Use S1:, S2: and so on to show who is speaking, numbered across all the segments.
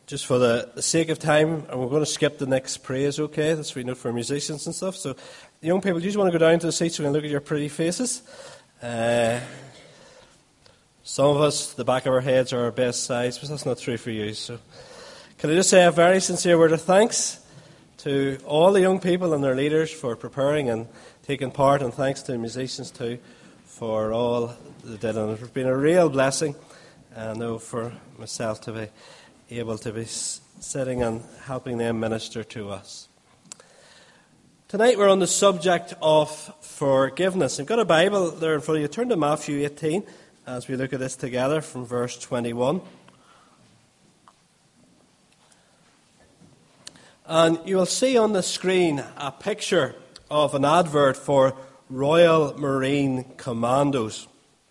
S1: Just for the sake of time, and we're going to skip the next praise, okay? That's we know for musicians and stuff. So, young people, do you just want to go down to the seats so we can look at your pretty faces? Some of us, the back of our heads are our best size, but that's not true for you. So, can I just say a very sincere word of thanks to all the young people and their leaders for preparing and taking part, and thanks to the musicians too for all they did. And it's been a real blessing, I know, for myself to be able to be sitting and helping them minister to us. Tonight we're on the subject of forgiveness. You've got a Bible there in front of you. Turn to Matthew 18 as we look at this together from verse 21. And you will see on the screen a picture of an advert for Royal Marine Commandos.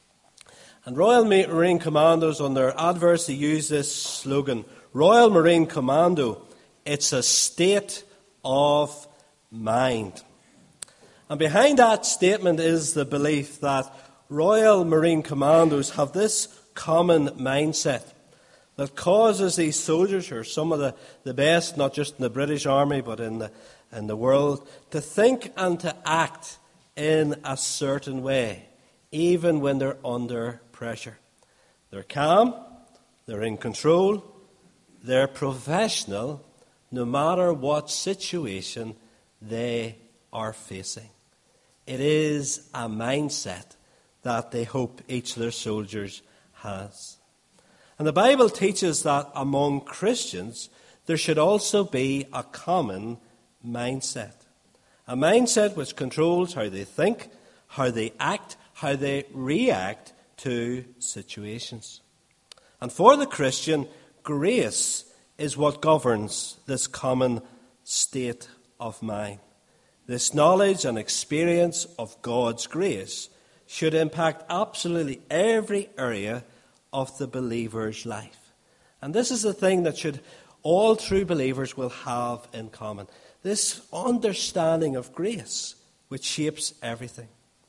S1: And Royal Marine Commandos, on their adverts, they use this slogan: Royal Marine Commando, it's a state of mind. And behind that statement is the belief that Royal Marine Commandos have this common mindset that causes these soldiers, who are some of the best, not just in the British Army, but in the world, to think and to act in a certain way, even when they're under pressure. They're calm, they're in control, they're professional, no matter what situation they are facing. It is a mindset that they hope each of their soldiers has. And the Bible teaches that among Christians, there should also be a common mindset. A mindset which controls how they think, how they act, how they react to situations. And for the Christian, grace is what governs this common state of mind. This knowledge and experience of God's grace should impact absolutely every area of the believer's life. And this is the thing that all true believers will have in common. This understanding of grace, which shapes everything.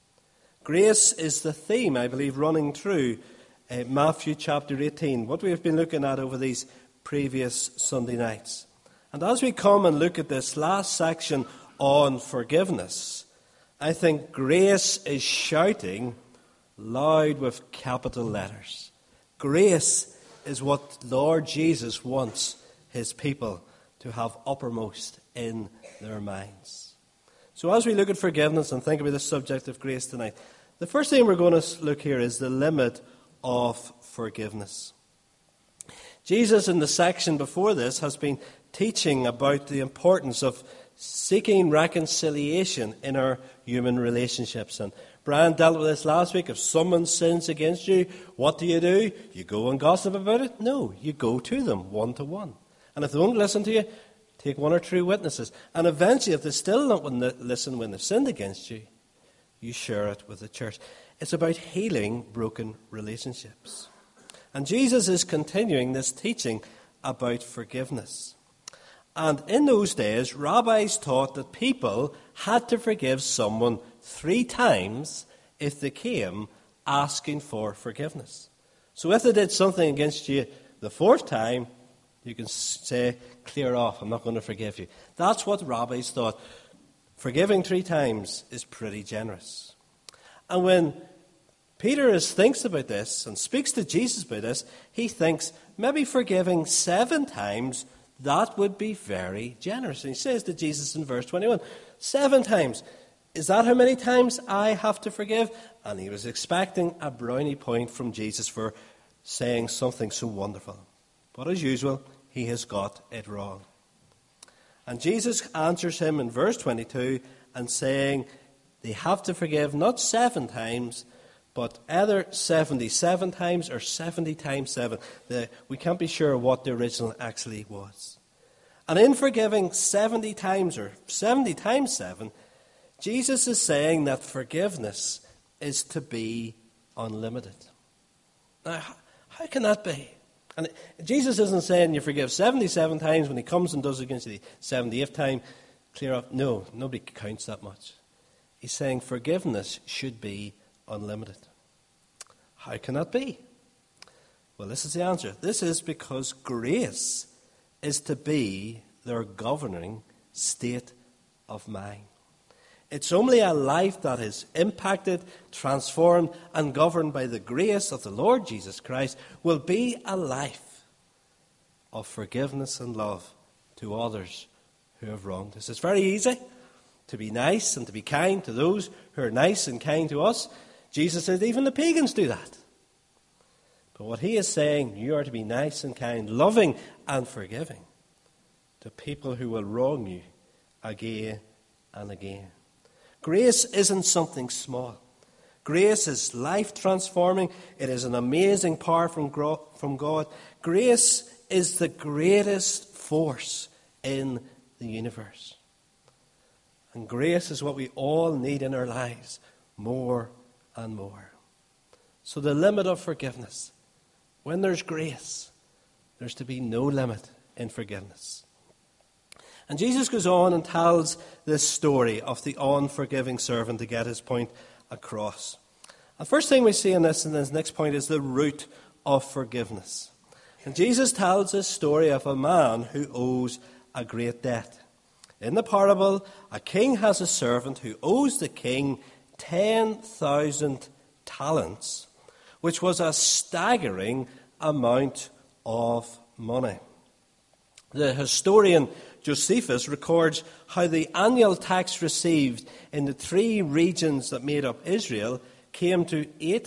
S1: Grace is the theme, I believe, running through Matthew chapter 18, what we have been looking at over these previous Sunday nights. And as we come and look at this last section on forgiveness, I think grace is shouting loud with capital letters. Grace is what Lord Jesus wants his people to have uppermost in their minds. So as we look at forgiveness and think about the subject of grace tonight, the first thing we're going to look here is the limit of forgiveness. Jesus, in the section before this, has been teaching about the importance of seeking reconciliation in our human relationships. And Brian dealt with this last week. If someone sins against you, what do? You go and gossip about it? No, you go to them one-to-one. And if they won't listen to you, take one or two witnesses. And eventually, if they still don't listen when they've sinned against you, you share it with the church. It's about healing broken relationships. And Jesus is continuing this teaching about forgiveness. And in those days, rabbis taught that people had to forgive someone 3 times if they came asking for forgiveness. So if they did something against you the 4th time, you can say, clear off, I'm not going to forgive you. That's what rabbis thought. Forgiving 3 times is pretty generous. And when Peter thinks about this and speaks to Jesus about this, he thinks maybe forgiving 7 times, that would be very generous. And he says to Jesus in verse 21, 7 times. Is that how many times I have to forgive? And he was expecting a brownie point from Jesus for saying something so wonderful. But as usual, he has got it wrong. And Jesus answers him in verse 22 and saying they have to forgive not 7 times, but either 77 times or 70 times 7. We can't be sure what the original actually was. And in forgiving 70 times or 70 times 7, Jesus is saying that forgiveness is to be unlimited. Now, how can that be? And Jesus isn't saying you forgive 77 times when he comes and does it against you the 78th time, clear up. No, nobody counts that much. He's saying forgiveness should be unlimited. How can that be? Well, this is the answer. This is because grace is to be their governing state of mind. It's only a life that is impacted, transformed, and governed by the grace of the Lord Jesus Christ will be a life of forgiveness and love to others who have wronged us. It's very easy to be nice and to be kind to those who are nice and kind to us. Jesus said even the pagans do that. But what he is saying, you are to be nice and kind, loving and forgiving to people who will wrong you again and again. Grace isn't something small. Grace is life-transforming. It is an amazing power from God. Grace is the greatest force in the universe. And grace is what we all need in our lives more and more. So the limit of forgiveness, when there's grace, there's to be no limit in forgiveness. And Jesus goes on and tells this story of the unforgiving servant to get his point across. The first thing we see in this next point is the root of forgiveness. And Jesus tells this story of a man who owes a great debt. In the parable, a king has a servant who owes the king 10,000 talents, which was a staggering amount of money. The historian Josephus records how the annual tax received in the three regions that made up Israel came to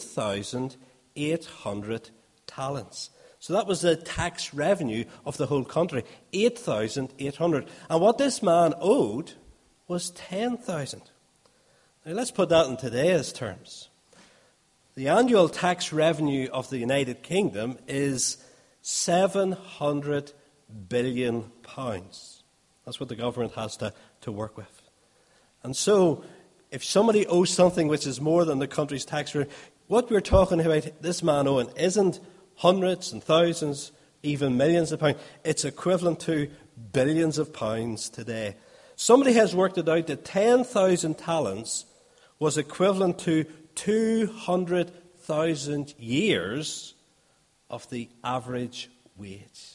S1: 8,800 talents. So that was the tax revenue of the whole country, 8,800. And what this man owed was 10,000. Now let's put that in today's terms. The annual tax revenue of the United Kingdom is £700 billion. That's what the government has to work with. And so, if somebody owes something which is more than the country's tax rate, what we're talking about this man owing isn't hundreds and thousands, even millions of pounds. It's equivalent to billions of pounds today. Somebody has worked it out that 10,000 talents was equivalent to 200,000 years of the average wage.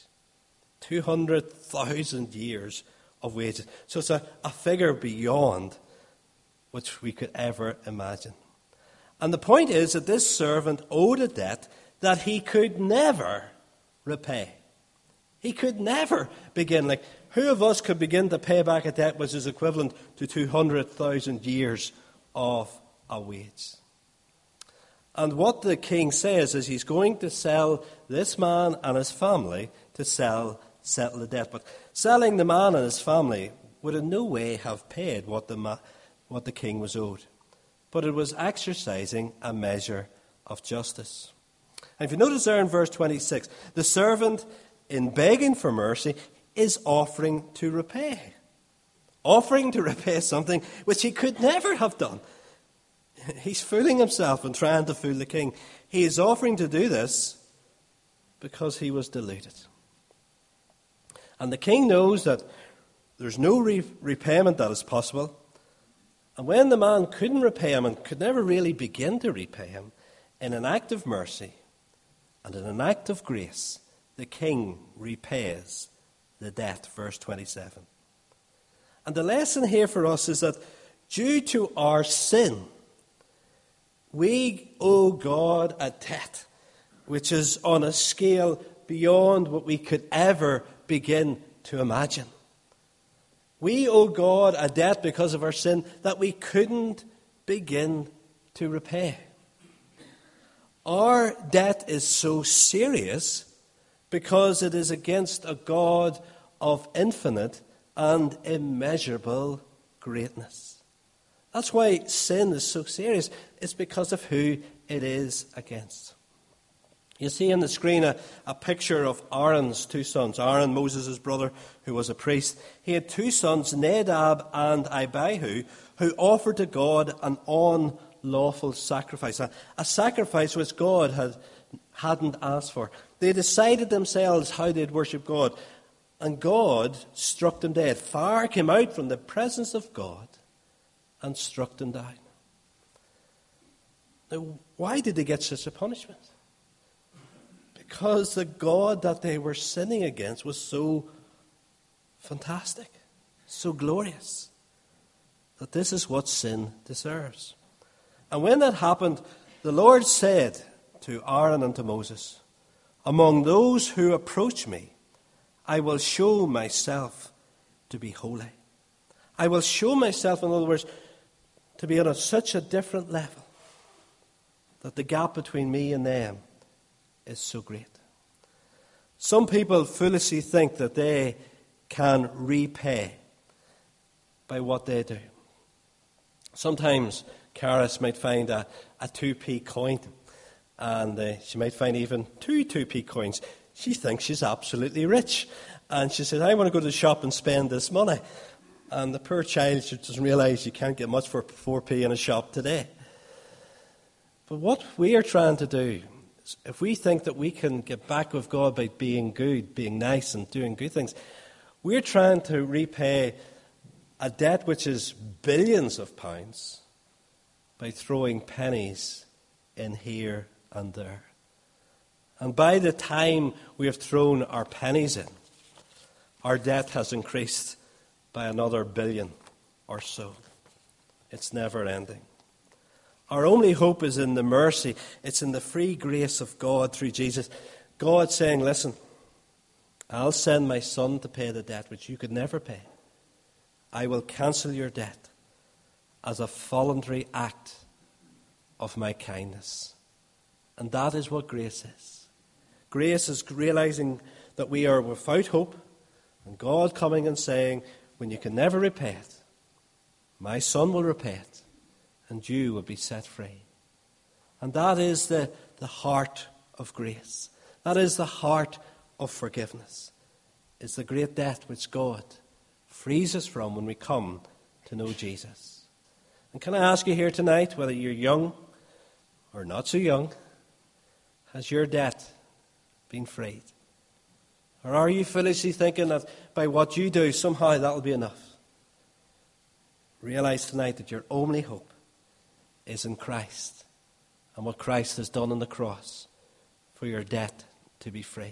S1: 200,000 years of wages. So it's a figure beyond which we could ever imagine. And the point is that this servant owed a debt that he could never repay. He could never begin. Like, who of us could begin to pay back a debt which is equivalent to 200,000 years of a wage? And what the king says is he's going to sell this man and his family to settle the debt. But selling the man and his family would in no way have paid what the king was owed. But it was exercising a measure of justice. And if you notice there in verse 26, the servant, in begging for mercy, is offering to repay. Offering to repay something which he could never have done. He's fooling himself and trying to fool the king. He is offering to do this because he was deluded. And the king knows that there's no repayment that is possible. And when the man couldn't repay him and could never really begin to repay him, in an act of mercy and in an act of grace, the king repays the debt, verse 27. And the lesson here for us is that due to our sin, we owe God a debt which is on a scale beyond what we could ever begin to imagine. We owe God a debt because of our sin that we couldn't begin to repay. Our debt is so serious because it is against a God of infinite and immeasurable greatness. That's why sin is so serious. It's because of who it is against. You see on the screen a picture of Aaron's two sons. Aaron, Moses' brother, who was a priest. He had two sons, Nadab and Abihu, who offered to God an unlawful sacrifice. A sacrifice which God hadn't asked for. They decided themselves how they'd worship God. And God struck them dead. Fire came out from the presence of God and struck them down. Now, why did they get such a punishment? Because the God that they were sinning against was so fantastic, so glorious, that this is what sin deserves. And when that happened, the Lord said to Aaron and to Moses, "Among those who approach me, I will show myself to be holy." I will show myself, in other words, to be on such a different level that the gap between me and them is so great. Some people foolishly think that they can repay by what they do. Sometimes Caris might find a 2p coin, and she might find even two 2p coins. She thinks she's absolutely rich. And she says, "I want to go to the shop and spend this money." And the poor child doesn't realize you can't get much for 4p in a shop today. But what we are trying to do, is if we think that we can get back with God by being good, being nice and doing good things, we're trying to repay a debt which is billions of pounds by throwing pennies in here and there. And by the time we have thrown our pennies in, our debt has increased by another billion or so. It's never ending. Our only hope is in the mercy. It's in the free grace of God through Jesus. God saying, "Listen, I'll send my Son to pay the debt which you could never pay. I will cancel your debt as a voluntary act of my kindness." And that is what grace is. Grace is realizing that we are without hope, and God coming and saying, "When you can never repay it, my Son will repay it, and you will be set free." And that is the heart of grace. That is the heart of forgiveness. It's the great debt which God frees us from when we come to know Jesus. And can I ask you here tonight, whether you're young or not so young, has your debt been freed? Or are you foolishly thinking that by what you do, somehow that'll be enough? Realize tonight that your only hope is in Christ and what Christ has done on the cross for your debt to be freed.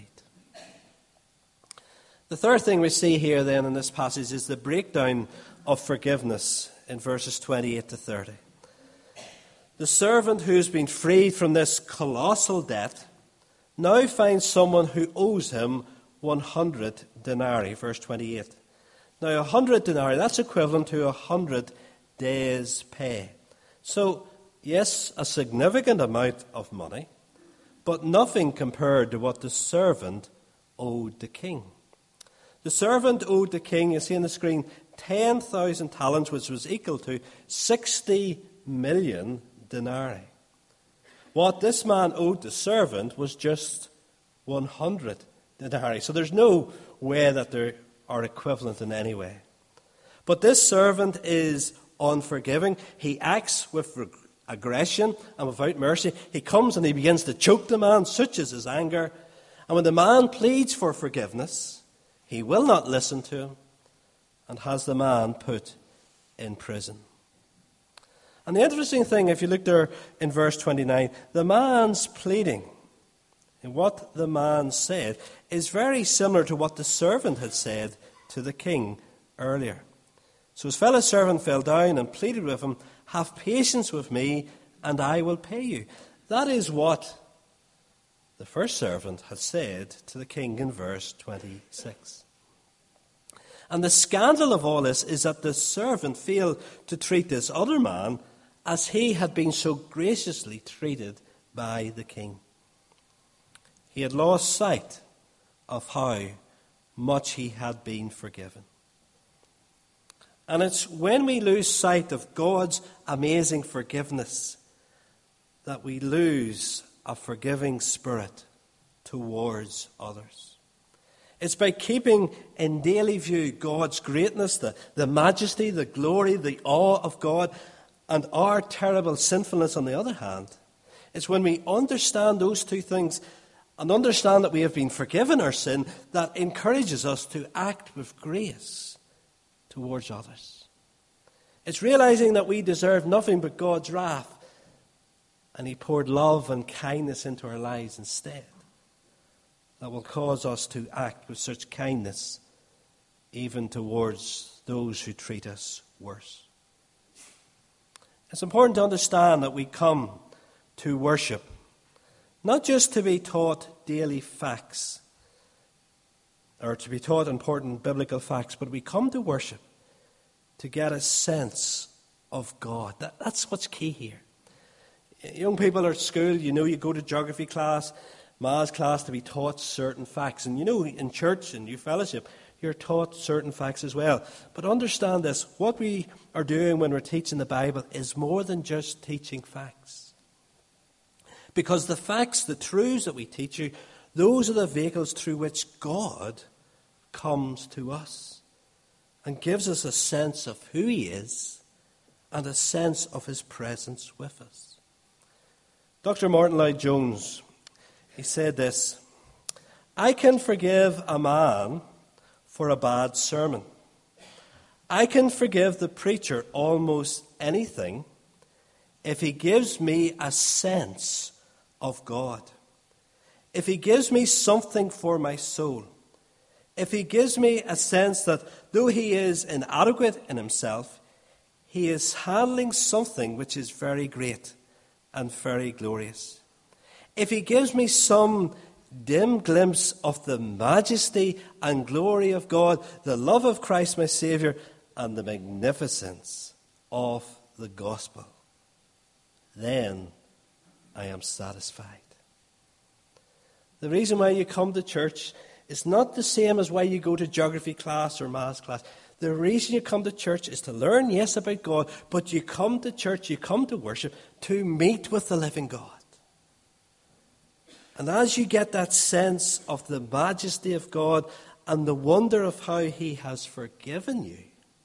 S1: The third thing we see here then in this passage is the breakdown of forgiveness in verses 28 to 30. The servant who has been freed from this colossal debt now finds someone who owes him 100 denarii, verse 28. Now 100 denarii, that's equivalent to 100 days' pay. So, yes, a significant amount of money, but nothing compared to what the servant owed the king. The servant owed the king, you see on the screen, 10,000 talents, which was equal to 60 million denarii. What this man owed the servant was just 100 denarii. So there's no way that they are equivalent in any way. But this servant is unforgiving. He acts with aggression and without mercy. He comes and he begins to choke the man, such is his anger. And when the man pleads for forgiveness, he will not listen to him and has the man put in prison. And the interesting thing, if you look there in verse 29, the man's pleading and what the man said is very similar to what the servant had said to the king earlier. So his fellow servant fell down and pleaded with him, "Have patience with me, and I will pay you." That is what the first servant had said to the king in verse 26. And the scandal of all this is that the servant failed to treat this other man as he had been so graciously treated by the king. He had lost sight of how much he had been forgiven. And it's when we lose sight of God's amazing forgiveness that we lose a forgiving spirit towards others. It's by keeping in daily view God's greatness, the majesty, the glory, the awe of God, and our terrible sinfulness on the other hand. It's when we understand those two things and understand that we have been forgiven our sin that encourages us to act with grace towards others. It's realizing that we deserve nothing but God's wrath, and He poured love and kindness into our lives instead, that will cause us to act with such kindness even towards those who treat us worse. It's important to understand that we come to worship, not just to be taught daily facts, or to be taught important biblical facts, but we come to worship to get a sense of God. That's what's key here. Young people are at school, you go to geography class, maths class to be taught certain facts. And in church and youth fellowship, you're taught certain facts as well. But understand this, what we are doing when we're teaching the Bible is more than just teaching facts. Because the facts, the truths that we teach you, those are the vehicles through which God comes to us and gives us a sense of who He is and a sense of His presence with us. Dr. Martin Lloyd-Jones, he said this: I can forgive a man for a bad sermon. I can forgive the preacher almost anything if he gives me a sense of God. If he gives me something for my soul. If he gives me a sense that though he is inadequate in himself, he is handling something which is very great and very glorious. If he gives me some dim glimpse of the majesty and glory of God, the love of Christ my Saviour, and the magnificence of the gospel, then I am satisfied. The reason why you come to church is not the same as why you go to geography class or maths class. The reason you come to church is to learn, yes, about God, but you come to church, you come to worship to meet with the living God. And as you get that sense of the majesty of God and the wonder of how He has forgiven you,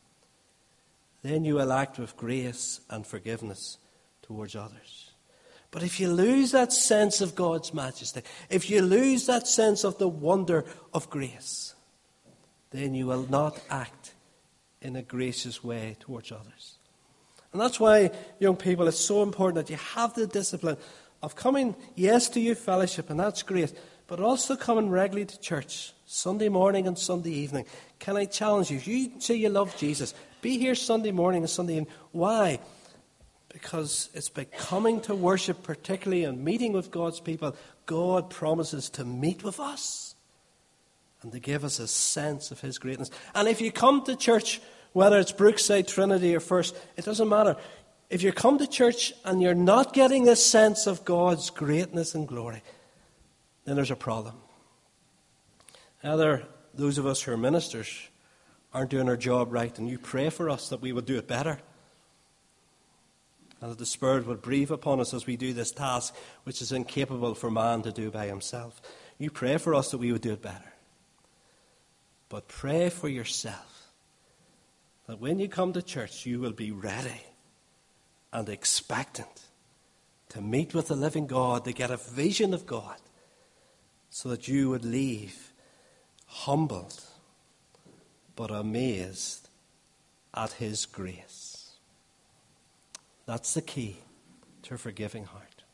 S1: then you will act with grace and forgiveness towards others. But if you lose that sense of God's majesty, if you lose that sense of the wonder of grace, then you will not act in a gracious way towards others. And that's why, young people, it's so important that you have the discipline of coming, yes, to youth fellowship, and that's great, but also coming regularly to church, Sunday morning and Sunday evening. Can I challenge you? If you say you love Jesus, be here Sunday morning and Sunday evening. Why? Because it's by coming to worship, particularly and meeting with God's people, God promises to meet with us and to give us a sense of His greatness. And if you come to church, whether it's Brookside, Trinity or First, it doesn't matter. If you come to church and you're not getting this sense of God's greatness and glory, then there's a problem. Either those of us who are ministers aren't doing our job right, and you pray for us that we would do it better, and that the Spirit would breathe upon us as we do this task, which is incapable for man to do by himself. You pray for us that we would do it better. But pray for yourself, that when you come to church, you will be ready and expectant to meet with the living God, to get a vision of God, so that you would leave humbled but amazed at His grace. That's the key to a forgiving heart.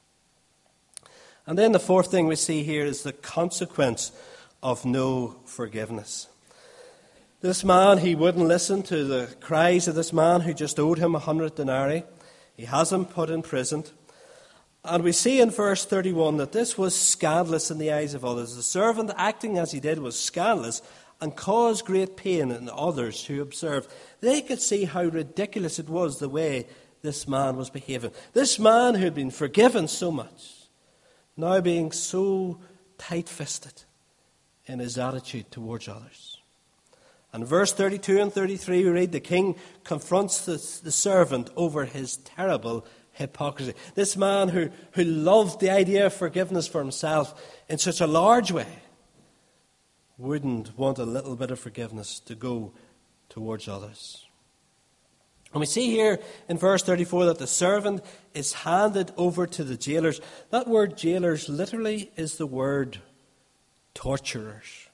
S1: And then the fourth thing we see here is the consequence of no forgiveness. This man, he wouldn't listen to the cries of this man who just owed him 100 denarii. He has him put in prison. And we see in verse 31 that this was scandalous in the eyes of others. The servant, acting as he did, was scandalous and caused great pain in others who observed. They could see how ridiculous it was the way this man was behaving. This man who had been forgiven so much, now being so tight-fisted in his attitude towards others. And verse 32 and 33, we read, the king confronts the servant over his terrible hypocrisy. This man who loved the idea of forgiveness for himself in such a large way wouldn't want a little bit of forgiveness to go towards others. And we see here in verse 34 that the servant is handed over to the jailers. That word jailers literally is the word torturers.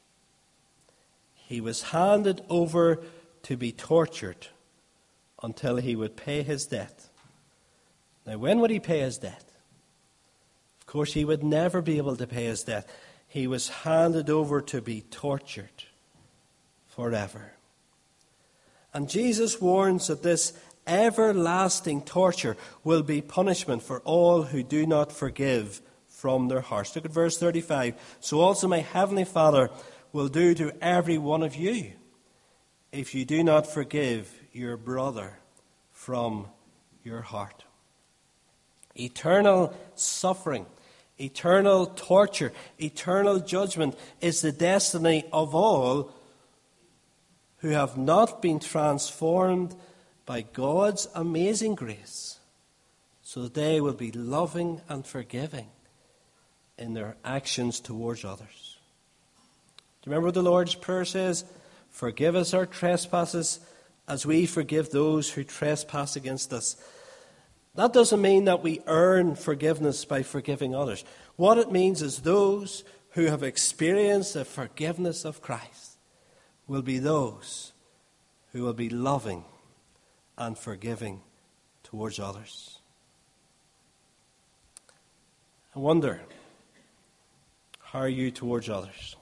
S1: He was handed over to be tortured until he would pay his debt. Now, when would he pay his debt? Of course, he would never be able to pay his debt. He was handed over to be tortured forever. And Jesus warns that this everlasting torture will be punishment for all who do not forgive from their hearts. Look at verse 35. So also my heavenly Father will do to every one of you if you do not forgive your brother from your heart. Eternal suffering, eternal torture, eternal judgment is the destiny of all who have not been transformed by God's amazing grace, so that they will be loving and forgiving in their actions towards others. Do you remember what the Lord's Prayer says? Forgive us our trespasses as we forgive those who trespass against us. That doesn't mean that we earn forgiveness by forgiving others. What it means is those who have experienced the forgiveness of Christ will be those who will be loving and forgiving towards others. I wonder, how are you towards others?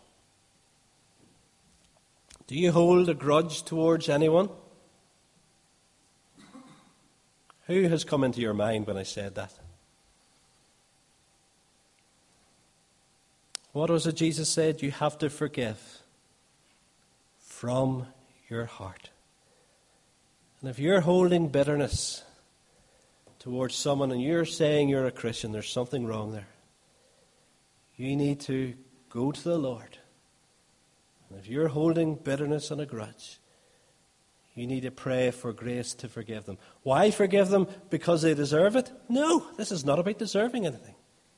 S1: Do you hold a grudge towards anyone? Who has come into your mind when I said that? What was it Jesus said? You have to forgive from your heart. And if you're holding bitterness towards someone and you're saying you're a Christian, there's something wrong there. You need to go to the Lord. And if you're holding bitterness and a grudge, you need to pray for grace to forgive them. Why forgive them? Because they deserve it? No, this is not about deserving anything.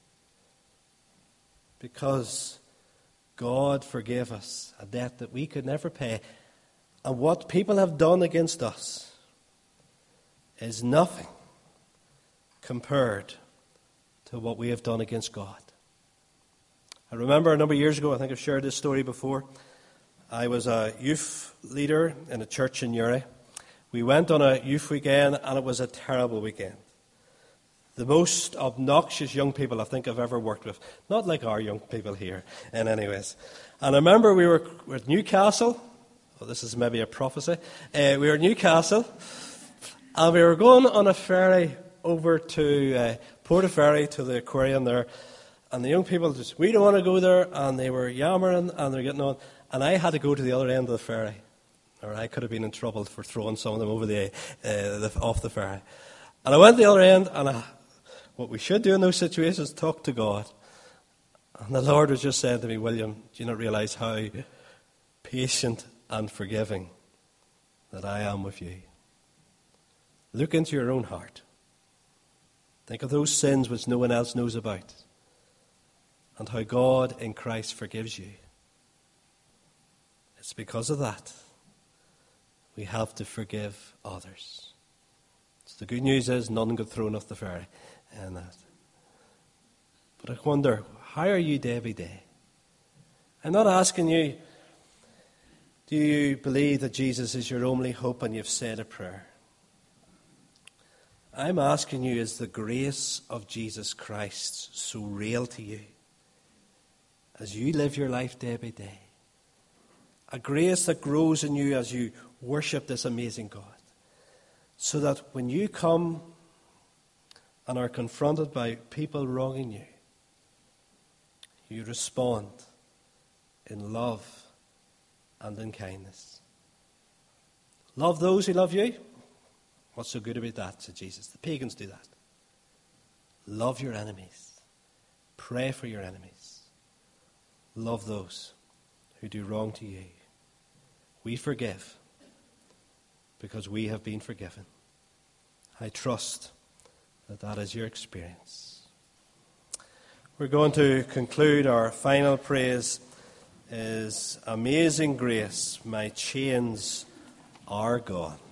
S1: Because God forgave us a debt that we could never pay. And what people have done against us is nothing compared to what we have done against God. I remember a number of years ago, I think I've shared this story before, I was a youth leader in a church in Uri. We went on a youth weekend and it was a terrible weekend. The most obnoxious young people I think I've ever worked with. Not like our young people here in any ways. And I remember we were at Newcastle. Well, this is maybe a prophecy. We were at Newcastle. And we were going on a ferry over to Portaferry to the aquarium there. And the young people just, we don't want to go there. And they were yammering and they're getting on. And I had to go to the other end of the ferry. Or I could have been in trouble for throwing some of them over off the ferry. And I went to the other end and what we should do in those situations is talk to God. And the Lord was just saying to me, William, do you not realize how patient and forgiving that I am with you? Look into your own heart. Think of those sins which no one else knows about and how God in Christ forgives you. It's because of that we have to forgive others. So the good news is none got thrown off the ferry and that. But I wonder, how are you day by day? I'm not asking you, do you believe that Jesus is your only hope and you've said a prayer? I'm asking you, is the grace of Jesus Christ so real to you as you live your life day by day? A grace that grows in you as you worship this amazing God. So that when you come and are confronted by people wronging you, you respond in love and in kindness. Love those who love you. What's so good about that, said Jesus? The pagans do that. Love your enemies. Pray for your enemies. Love those who do wrong to you. We forgive because we have been forgiven. I trust that that is your experience. We're going to conclude. Our final praise is Amazing Grace, my chains are gone.